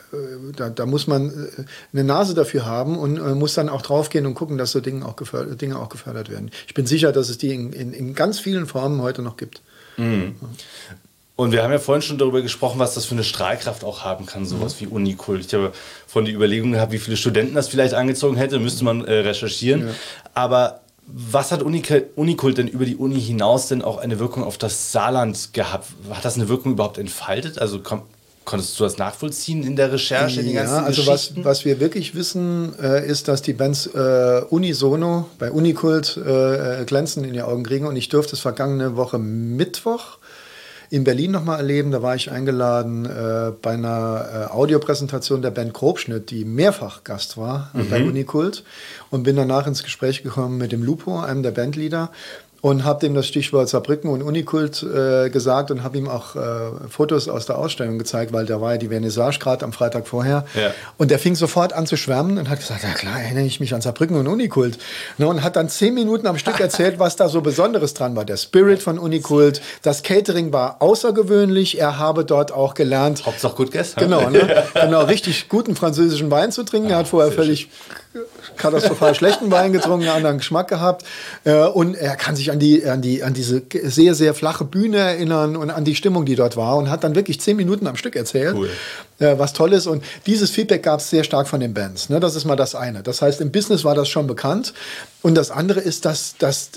da muss man eine Nase dafür haben und muss dann auch draufgehen und gucken, dass so Dinge auch gefördert werden. Ich bin sicher, dass es die in ganz vielen Formen heute noch gibt. Mhm. Und wir haben ja vorhin schon darüber gesprochen, was das für eine Strahlkraft auch haben kann, sowas wie Unikult. Ich habe von der Überlegung gehabt, wie viele Studenten das vielleicht angezogen hätte, müsste man recherchieren. Ja. Aber was hat Unikult denn über die Uni hinaus denn auch eine Wirkung auf das Saarland gehabt? Hat das eine Wirkung überhaupt entfaltet? Also konntest du das nachvollziehen in der Recherche? Die ganzen Geschichten? Was wir wirklich wissen, ist, dass die Bands unisono bei Unikult glänzen in die Augen kriegen. Und ich durfte es vergangene Woche Mittwoch in Berlin nochmal erleben. Da war ich eingeladen bei einer Audiopräsentation der Band Grobschnitt, die mehrfach Gast war bei Unikult, und bin danach ins Gespräch gekommen mit dem Lupo, einem der Bandleader, und habe dem das Stichwort Saarbrücken und Unikult gesagt und habe ihm auch Fotos aus der Ausstellung gezeigt, weil da war ja die Vernissage gerade am Freitag vorher. Ja. Und der fing sofort an zu schwärmen und hat gesagt, ja klar, erinnere ich mich an Saarbrücken und Unikult. Ne, und hat dann 10 Minuten am Stück erzählt, was da so Besonderes dran war. Der Spirit von Unikult, das Catering war außergewöhnlich. Er habe dort auch gelernt. Hauptsache gut gestern. Genau, ne? Genau, richtig guten französischen Wein zu trinken. Er hat vorher völlig katastrophal schlechten Wein getrunken, einen anderen Geschmack gehabt. Und er kann sich an diese sehr, sehr flache Bühne erinnern und an die Stimmung, die dort war, und hat dann wirklich 10 Minuten am Stück erzählt, cool. Was toll ist. Und dieses Feedback gab es sehr stark von den Bands. Ne? Das ist mal das eine. Das heißt, im Business war das schon bekannt. Und das andere ist, dass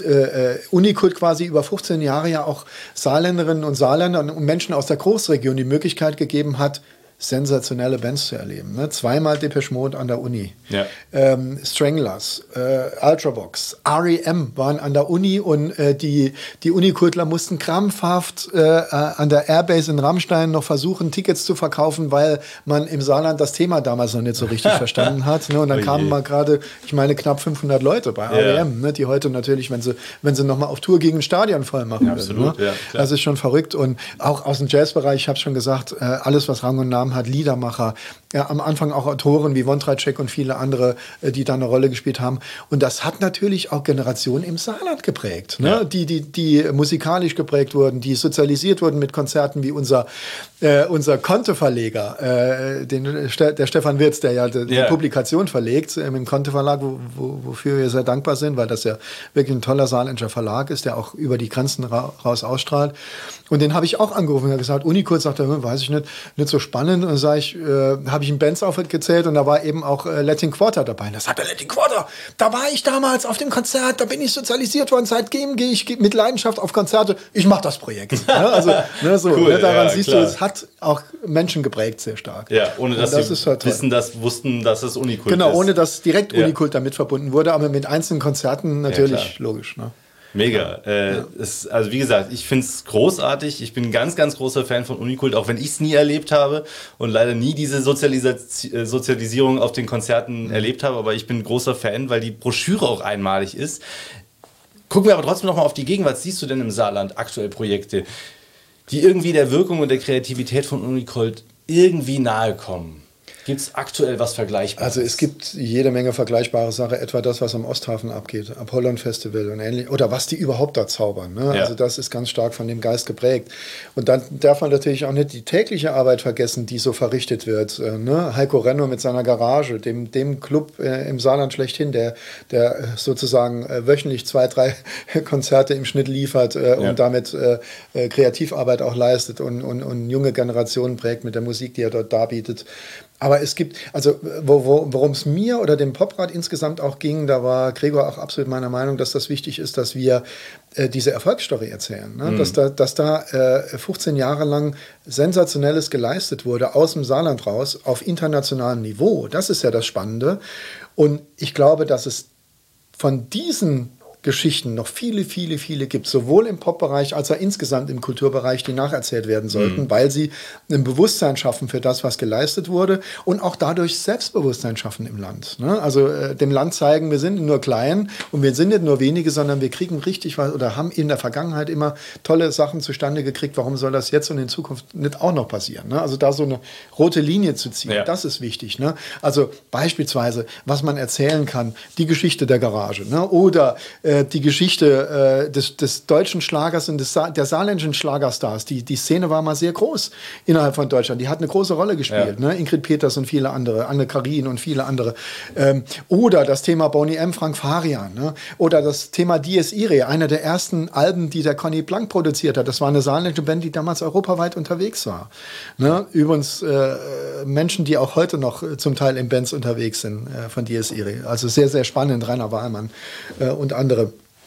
Unikult quasi über 15 Jahre ja auch Saarländerinnen und Saarländern und Menschen aus der Großregion die Möglichkeit gegeben hat, sensationelle Bands zu erleben. Ne? 2-mal Depeche Mode an der Uni. Ja. Stranglers, Ultravox, R.E.M. waren an der Uni, und die Unikultler mussten krampfhaft an der Airbase in Rammstein noch versuchen, Tickets zu verkaufen, weil man im Saarland das Thema damals noch nicht so richtig verstanden hat. Ne? Und dann kamen mal gerade, ich meine, knapp 500 Leute bei R.E.M., ne? Die heute natürlich, wenn sie nochmal auf Tour gegen ein Stadion voll machen absolut, würden. Ne? Ja, das ist schon verrückt. Und auch aus dem Jazzbereich, ich habe schon gesagt, alles, was Rang und Namen hat, Liedermacher, am Anfang auch Autoren wie Wondratschek und viele andere, die da eine Rolle gespielt haben. Und das hat natürlich auch Generationen im Saarland geprägt, ne? Ja. Die musikalisch geprägt wurden, die sozialisiert wurden mit Konzerten wie unser Conte-Verleger, der Stefan Wirz, der ja die Publikation verlegt im Conte-Verlag, wofür wir sehr dankbar sind, weil das ja wirklich ein toller saarländischer Verlag ist, der auch über die Grenzen raus ausstrahlt. Und den habe ich auch angerufen und gesagt, Unikult, sagt er, weiß ich nicht so spannend. sind. Und dann habe ich einen Bands aufgezählt und da war eben auch Latin Quarter dabei. Und da sagt er, Latin Quarter, da war ich damals auf dem Konzert, da bin ich sozialisiert worden, seitdem gehe ich mit Leidenschaft auf Konzerte. Ich mache das Projekt. Also cool, daran siehst du, es hat auch Menschen geprägt sehr stark. Ja, ohne dass sie wussten, dass es Unikult ist. Genau, ohne dass direkt Unikult damit verbunden wurde, aber mit einzelnen Konzerten natürlich logisch. Ne? Mega. Also wie gesagt, ich finde es großartig. Ich bin ein ganz, ganz großer Fan von Unikult, auch wenn ich es nie erlebt habe und leider nie diese Sozialisierung auf den Konzerten erlebt habe. Aber ich bin ein großer Fan, weil die Broschüre auch einmalig ist. Gucken wir aber trotzdem noch mal auf die Gegenwart. Siehst du denn im Saarland aktuell Projekte, die irgendwie der Wirkung und der Kreativität von Unikult irgendwie nahe kommen? Gibt es aktuell was Vergleichbares? Also es gibt jede Menge vergleichbare Sachen, etwa das, was am Osthafen abgeht, Apollon Festival und ähnlich, oder was die überhaupt da zaubern. Ne? Ja. Also das ist ganz stark von dem Geist geprägt. Und dann darf man natürlich auch nicht die tägliche Arbeit vergessen, die so verrichtet wird. Ne? Heiko Renno mit seiner Garage, dem Club im Saarland schlechthin, der sozusagen wöchentlich 2-3 Konzerte im Schnitt liefert und damit Kreativarbeit auch leistet und junge Generationen prägt mit der Musik, die er dort darbietet. Aber es gibt, also worum es mir oder dem Poprad insgesamt auch ging, da war Gregor auch absolut meiner Meinung, dass das wichtig ist, dass wir diese Erfolgsstory erzählen. Ne? Dass da 15 Jahre lang Sensationelles geleistet wurde, aus dem Saarland raus, auf internationalem Niveau. Das ist ja das Spannende. Und ich glaube, dass es von diesen Geschichten noch viele gibt, sowohl im Pop-Bereich als auch insgesamt im Kulturbereich, die nacherzählt werden sollten, weil sie ein Bewusstsein schaffen für das, was geleistet wurde und auch dadurch Selbstbewusstsein schaffen im Land. Ne? Also dem Land zeigen, wir sind nur klein und wir sind nicht nur wenige, sondern wir kriegen richtig was oder haben in der Vergangenheit immer tolle Sachen zustande gekriegt. Warum soll das jetzt und in Zukunft nicht auch noch passieren? Ne? Also da so eine rote Linie zu ziehen, das ist wichtig. Ne? Also beispielsweise, was man erzählen kann, die Geschichte der Garage, ne? Oder die Geschichte des deutschen Schlagers und der saarländischen Schlagerstars. Die Szene war mal sehr groß innerhalb von Deutschland. Die hat eine große Rolle gespielt. Ne? Ingrid Peters und viele andere, Anne Karin und viele andere. Oder das Thema Boney M., Frank Farian. Ne? Oder das Thema Dies Irae, einer der ersten Alben, die der Conny Blank produziert hat. Das war eine saarländische Band, die damals europaweit unterwegs war. Ne? Übrigens Menschen, die auch heute noch zum Teil in Bands unterwegs sind von Dies Irae. Also sehr, sehr spannend, Rainer Wahlmann und andere.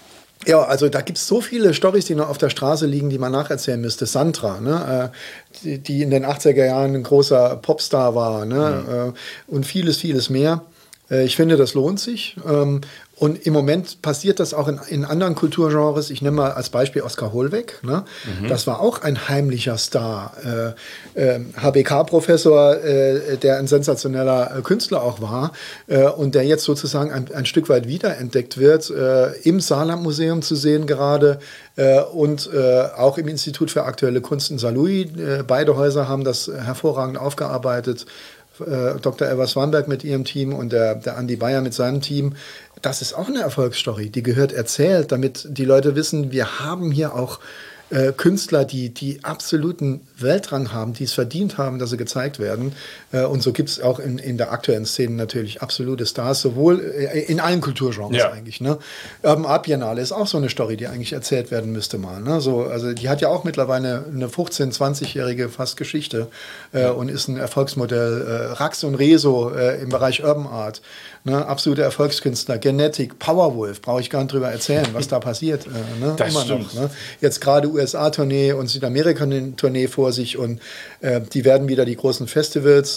Ja, also da gibt es so viele Storys, die noch auf der Straße liegen, die man nacherzählen müsste. Sandra, ne? Die in den 80er Jahren ein großer Popstar war, ne? Und vieles mehr. Ich finde, das lohnt sich. Und im Moment passiert das auch in anderen Kulturgenres. Ich nehme mal als Beispiel Oskar Hohlweg. Ne? Das war auch ein heimlicher Star. HBK-Professor, der ein sensationeller Künstler auch war und der jetzt sozusagen ein Stück weit wiederentdeckt wird, im Saarlandmuseum zu sehen gerade und auch im Institut für aktuelle Kunst in Saarlouis. Beide Häuser haben das hervorragend aufgearbeitet. Dr. Eva Swanberg mit ihrem Team und der Andi Bayer mit seinem Team. Das ist auch eine Erfolgsstory, die gehört erzählt, damit die Leute wissen, wir haben hier auch Künstler, die absoluten Weltrang haben, die es verdient haben, dass sie gezeigt werden. Und so gibt es auch in der aktuellen Szene natürlich absolute Stars, sowohl in allen Kulturgenres eigentlich. Ne? Urban Art Biennale ist auch so eine Story, die eigentlich erzählt werden müsste mal. Ne? So, also die hat ja auch mittlerweile eine 15-, 20-jährige fast Geschichte und ist ein Erfolgsmodell. Rax und Rezo im Bereich Urban Art. Ne, absolute Erfolgskünstler, Genetik, Powerwolf, brauche ich gar nicht drüber erzählen, was da passiert. Ne, das immer stimmt. noch. Ne? Jetzt gerade USA-Tournee und Südamerika-Tournee vor sich und die werden wieder die großen Festivals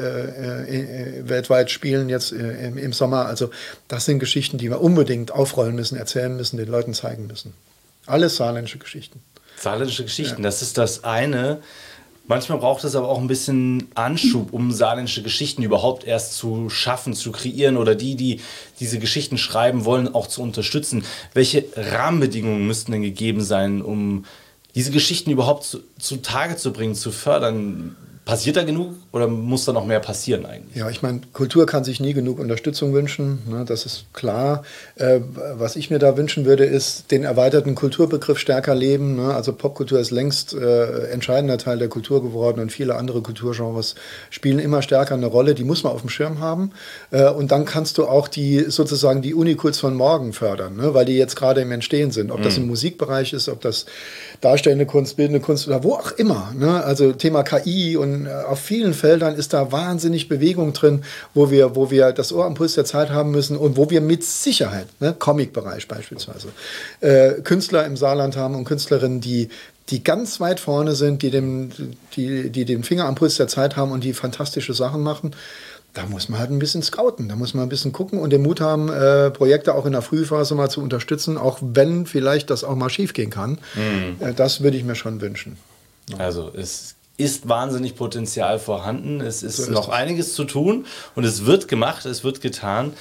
weltweit spielen jetzt im Sommer. Also das sind Geschichten, die wir unbedingt aufrollen müssen, erzählen müssen, den Leuten zeigen müssen. Alles saarländische Geschichten. Saarländische Geschichten, das ist das eine. Manchmal braucht es aber auch ein bisschen Anschub, um saarländische Geschichten überhaupt erst zu schaffen, zu kreieren oder die diese Geschichten schreiben wollen, auch zu unterstützen. Welche Rahmenbedingungen müssten denn gegeben sein, um diese Geschichten überhaupt zu Tage zu bringen, zu fördern? Passiert da genug oder muss da noch mehr passieren eigentlich? Ja, ich meine, Kultur kann sich nie genug Unterstützung wünschen, ne, das ist klar. Was ich mir da wünschen würde, ist den erweiterten Kulturbegriff stärker leben. Ne? Also Popkultur ist längst entscheidender Teil der Kultur geworden und viele andere Kulturgenres spielen immer stärker eine Rolle. Die muss man auf dem Schirm haben. Und dann kannst du auch die Unikults von morgen fördern, ne? Weil die jetzt gerade im Entstehen sind. Ob das im Musikbereich ist, ob das darstellende Kunst, bildende Kunst oder wo auch immer. Ne? Also Thema KI und und auf vielen Feldern ist da wahnsinnig Bewegung drin, wo wir das Ohr am Puls der Zeit haben müssen und wo wir mit Sicherheit, ne, Comic-Bereich beispielsweise, Künstler im Saarland haben und Künstlerinnen, die ganz weit vorne sind, die den Finger am Puls der Zeit haben und die fantastische Sachen machen. Da muss man halt ein bisschen scouten, da muss man ein bisschen gucken und den Mut haben, Projekte auch in der Frühphase mal zu unterstützen, auch wenn vielleicht das auch mal schief gehen kann. Das würde ich mir schon wünschen. Also es ist wahnsinnig Potenzial vorhanden, es ist noch einiges zu tun und es wird gemacht, es wird getan.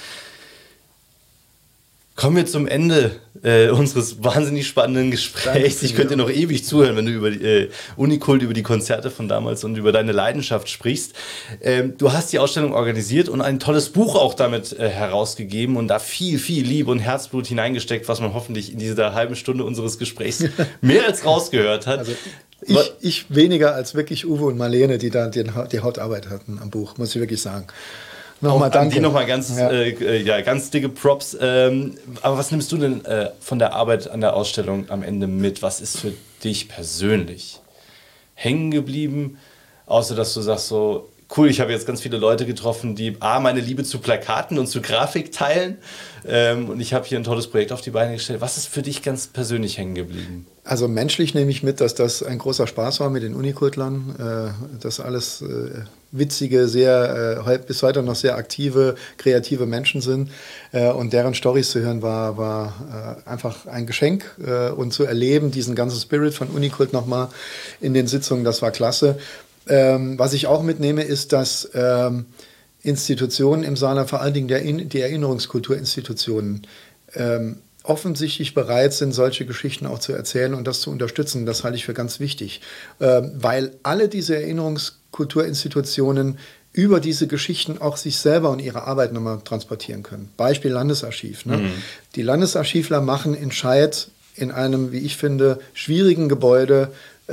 Kommen wir zum Ende unseres wahnsinnig spannenden Gesprächs. Ich könnte dir noch ewig zuhören, wenn du über die Unikult, über die Konzerte von damals und über deine Leidenschaft sprichst. Du hast die Ausstellung organisiert und ein tolles Buch auch damit herausgegeben und da viel, viel Liebe und Herzblut hineingesteckt, was man hoffentlich in dieser halben Stunde unseres Gesprächs mehr als rausgehört hat. Also ich weniger als wirklich Uwe und Marlene, die da die Hauptarbeit hatten am Buch, muss ich wirklich sagen. Nochmal danke. Die nochmal ganz, ganz dicke Props. Aber was nimmst du denn von der Arbeit an der Ausstellung am Ende mit? Was ist für dich persönlich hängen geblieben? Außer, dass du sagst so, cool, ich habe jetzt ganz viele Leute getroffen, die meine Liebe zu Plakaten und zu Grafik teilen. Und ich habe hier ein tolles Projekt auf die Beine gestellt. Was ist für dich ganz persönlich hängen geblieben? Also menschlich nehme ich mit, dass das ein großer Spaß war mit den Unikultlern. Dass alles witzige, bis heute noch sehr aktive, kreative Menschen sind. Und deren Storys zu hören war einfach ein Geschenk. Und zu erleben, diesen ganzen Spirit von Unikult nochmal in den Sitzungen, das war klasse. Was ich auch mitnehme, ist, dass Institutionen im Saarland, vor allen Dingen die Erinnerungskulturinstitutionen, offensichtlich bereit sind, solche Geschichten auch zu erzählen und das zu unterstützen. Das halte ich für ganz wichtig, weil alle diese Erinnerungskulturinstitutionen über diese Geschichten auch sich selber und ihre Arbeit nochmal transportieren können. Beispiel Landesarchiv. Ne? Die Landesarchivler machen in Scheid in einem, wie ich finde, schwierigen Gebäude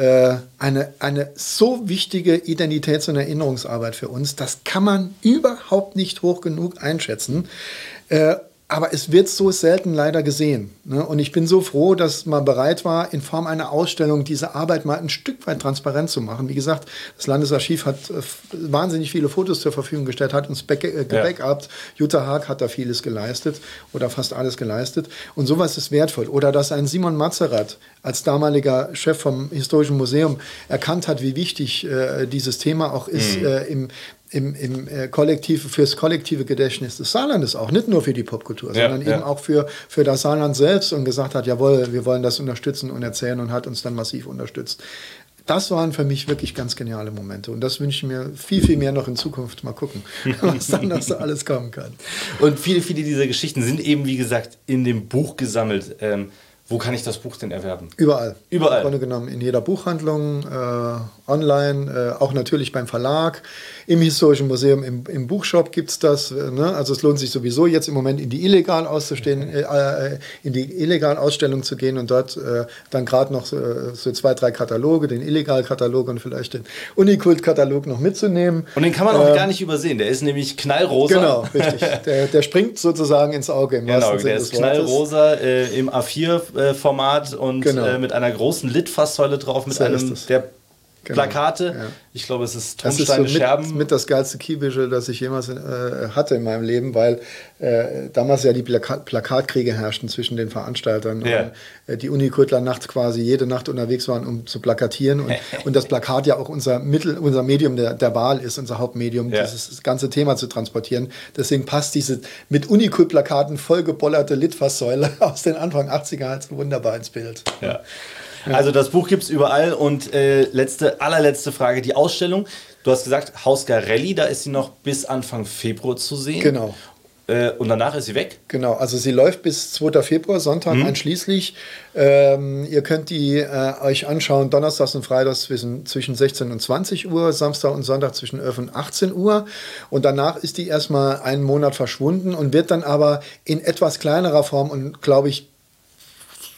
eine so wichtige Identitäts- und Erinnerungsarbeit für uns. Das kann man überhaupt nicht hoch genug einschätzen. Aber es wird so selten leider gesehen. Ne? Und ich bin so froh, dass man bereit war, in Form einer Ausstellung diese Arbeit mal ein Stück weit transparent zu machen. Wie gesagt, das Landesarchiv hat wahnsinnig viele Fotos zur Verfügung gestellt, hat uns gebackupt. Jutta Haag hat da vieles geleistet oder fast alles geleistet. Und sowas ist wertvoll. Oder dass ein Simon Matzerath als damaliger Chef vom Historischen Museum erkannt hat, wie wichtig dieses Thema auch ist fürs kollektive Gedächtnis des Saarlandes auch, nicht nur für die Popkultur, sondern eben auch für das Saarland selbst und gesagt hat, jawohl, wir wollen das unterstützen und erzählen und hat uns dann massiv unterstützt. Das waren für mich wirklich ganz geniale Momente und das wünsche ich mir viel, viel mehr noch in Zukunft. Mal gucken, was dann noch so alles kommen kann. Und viele dieser Geschichten sind eben, wie gesagt, in dem Buch gesammelt. Wo kann ich das Buch denn erwerben? Überall. Überall. Im Grunde genommen in jeder Buchhandlung, online, auch natürlich beim Verlag, im Historischen Museum, im Buchshop gibt es das. Ne? Also es lohnt sich sowieso jetzt im Moment in die Illegalausstellung zu gehen und dort dann gerade noch so 2, 3 Kataloge, den Illegalkatalog und vielleicht den Unikult-Katalog noch mitzunehmen. Und den kann man auch gar nicht übersehen, der ist nämlich knallrosa. Genau, richtig. Der springt sozusagen ins Auge. Genau, der ist knallrosa im A4-Format und mit einer großen Litfaßsäule drauf, mit einem der Plakate. Ja. Ich glaube, es ist Tonsteine, Scherben. Das ist mit das geilste Key-Visual, das ich jemals hatte in meinem Leben, weil damals ja die Plakatkriege herrschten zwischen den Veranstaltern und die Unikultler nachts quasi jede Nacht unterwegs waren, um zu plakatieren und das Plakat ja auch unser Medium der Wahl ist, unser Hauptmedium, dieses ganze Thema zu transportieren. Deswegen passt diese mit Unikult-Plakaten vollgebollerte Litfaßsäule aus den Anfang 80er halt so wunderbar ins Bild. Ja. Also das Buch gibt es überall und allerletzte Frage, die Ausstellung. Du hast gesagt, Haus Garelli, da ist sie noch bis Anfang Februar zu sehen. Genau. Und danach ist sie weg? Genau, also sie läuft bis 2. Februar, Sonntag einschließlich. Ihr könnt die euch anschauen, donnerstags und freitags zwischen 16 und 20 Uhr, Samstag und Sonntag zwischen 11 und 18 Uhr. Und danach ist die erstmal einen Monat verschwunden und wird dann aber in etwas kleinerer Form und, glaube ich,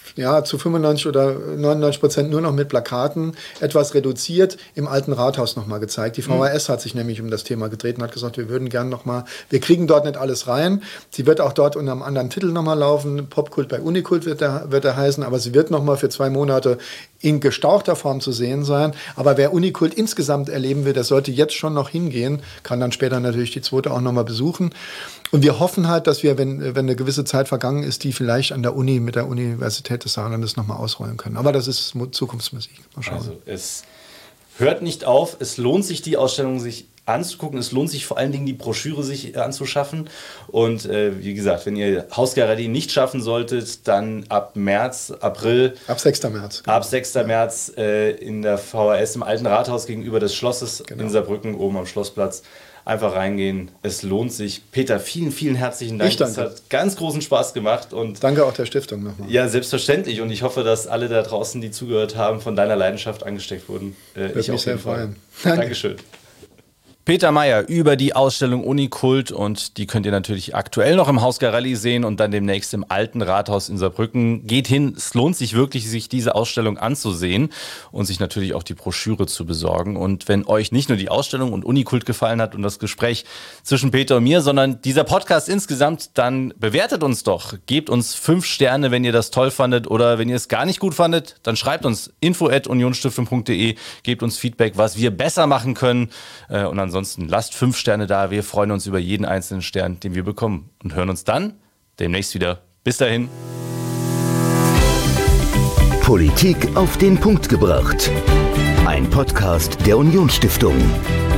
zu 95 oder 99% nur noch mit Plakaten, etwas reduziert, im alten Rathaus nochmal gezeigt. Die VHS hat sich nämlich um das Thema gedreht und hat gesagt, wir würden gern nochmal, wir kriegen dort nicht alles rein. Sie wird auch dort unter einem anderen Titel nochmal laufen. Popkult bei Unikult wird er heißen, aber sie wird nochmal für 2 Monate in gestauchter Form zu sehen sein. Aber wer Unikult insgesamt erleben will, der sollte jetzt schon noch hingehen, kann dann später natürlich die zweite auch nochmal besuchen. Und wir hoffen halt, dass wir, wenn eine gewisse Zeit vergangen ist, die vielleicht an der Uni, mit der Universität des Saarlandes nochmal ausrollen können. Aber das ist Zukunftsmusik. Mal schauen. Also es hört nicht auf. Es lohnt sich, die Ausstellung sich anzugucken. Es lohnt sich vor allen Dingen, die Broschüre sich anzuschaffen. Und wie gesagt, wenn ihr Hausgalerie nicht schaffen solltet, dann ab März, April. Ab 6. März. Ab 6. März in der VHS im Alten Rathaus gegenüber des Schlosses in Saarbrücken, oben am Schlossplatz. Einfach reingehen. Es lohnt sich. Peter, vielen, vielen herzlichen Dank. Ich danke. Es hat ganz großen Spaß gemacht. Und danke auch der Stiftung nochmal. Ja, selbstverständlich. Und ich hoffe, dass alle da draußen, die zugehört haben, von deiner Leidenschaft angesteckt wurden. Würde mich sehr freuen. Dankeschön. Peter Meyer über die Ausstellung Unikult, und die könnt ihr natürlich aktuell noch im Haus Garelli sehen und dann demnächst im Alten Rathaus in Saarbrücken. Geht hin, es lohnt sich wirklich, sich diese Ausstellung anzusehen und sich natürlich auch die Broschüre zu besorgen. Und wenn euch nicht nur die Ausstellung und Unikult gefallen hat und das Gespräch zwischen Peter und mir, sondern dieser Podcast insgesamt, dann bewertet uns doch. Gebt uns 5 Sterne, wenn ihr das toll fandet, oder wenn ihr es gar nicht gut fandet, dann schreibt uns info@unionsstiftung.de, gebt uns Feedback, was wir besser machen können, und ansonsten lasst 5 Sterne da. Wir freuen uns über jeden einzelnen Stern, den wir bekommen, und hören uns dann demnächst wieder. Bis dahin. Politik auf den Punkt gebracht. Ein Podcast der Unionsstiftung.